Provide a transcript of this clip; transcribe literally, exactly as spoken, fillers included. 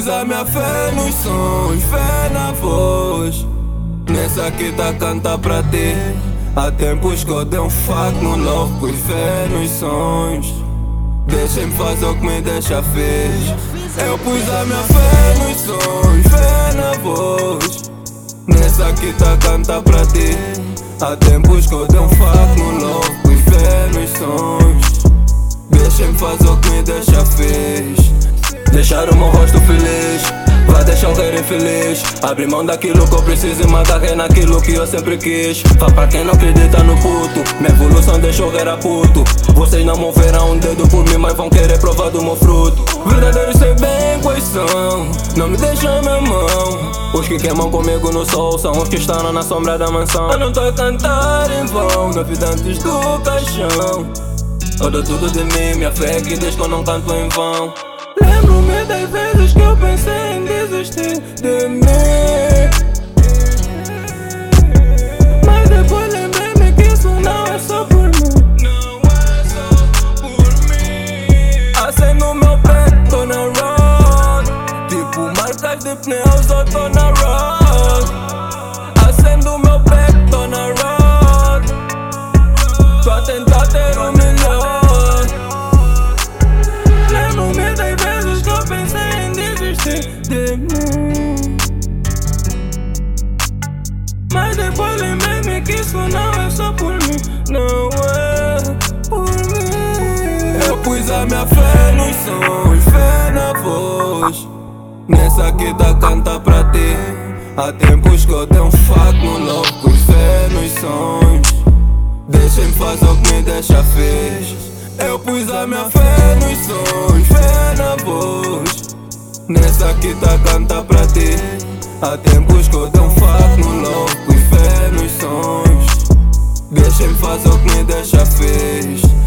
pus a minha fé nos sons, fé na voz. Nessa aqui tá canta pra ti. Há tempos que eu dei um fuck no love, pus fé nos sons. Deixem-me fazer o que me deixa feliz. Eu pus a minha fé nos sons, fé na voz. Nessa aqui tá canta pra ti. Há tempos que eu dei um fuck no love, pus fé nos sons. Deixem-me fazer o que me deixa feliz. Deixar o meu rosto feliz, vai deixar o rei infeliz. Abrir mão daquilo que eu preciso e me agarrei naquilo que eu sempre quis. Fá pra quem não acredita no puto, minha evolução deixou o era puto. Vocês não moverão um dedo por mim, mas vão querer provar do meu fruto. Verdadeiros sei bem quais são, não me deixam na mão. Os que queimam comigo no sol são os que estão na sombra da mansão. Eu não tô a cantar em vão, na vida antes do caixão. Eu dou tudo de mim, minha fé é que diz que eu não canto em vão. Lembro-me das vezes que eu pensei em desistir de mim, mas depois lembrei-me que isso não é só por mim. Não é só por mim. Acendo o meu pé, tô na road. Tipo marcas de pneus, eu tô na road. Acendo o meu pé, tô na road. Tô a tentar ter o melhor. Lembro-me das vezes que eu pensei em desistir de mim, mas depois lembrei-me que isso não é só por mim. Não é por mim. Eu pus a minha fé nos sons, fé na voz. Nessa aqui tá canta pra ti. Há tempos que eu dei um fuck no love, pus fé nos sons. Deixem-me fazer o que me deixa feliz. Eu pus a minha fé nos sons, fé na voz. Nessa aqui tá canta pra ti. Há tempos que eu dei um fuck no love, pus fé nos sons. Deixem-me fazer o que me deixa feliz.